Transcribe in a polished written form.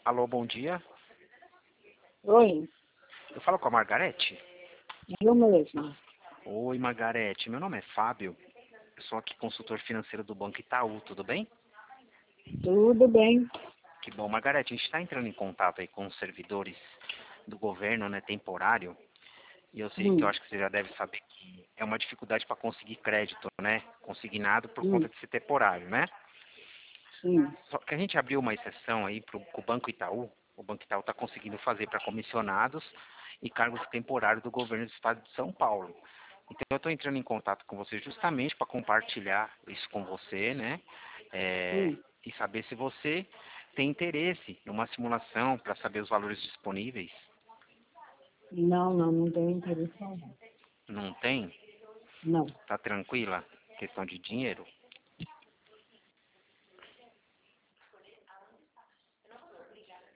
Alô, bom dia. Oi, Eu falo com a Margarete? eu mesmo. Oi, Margarete. Meu nome é Fábio. Eu sou aqui consultor financeiro do Banco Itaú, tudo bem? Tudo bem? Que bom, Margarete. A gente está entrando em contato aí com os servidores do governo, né, temporário. E eu sei que eu Hum, acho que você já deve saber que é uma dificuldade para conseguir crédito, né? Consignado por hum, conta de ser temporário, né? sim. Só que a gente abriu uma exceção aí para o Banco Itaú. O Banco Itaú está conseguindo fazer para comissionados e cargos temporários do governo do estado de São Paulo. Então eu estou entrando em contato com você justamente para compartilhar isso com você, né? Hum. E saber se você tem interesse em uma simulação para saber os valores disponíveis. Não tenho interesse algum. Não tem? Não. Tá tranquila? Questão de dinheiro?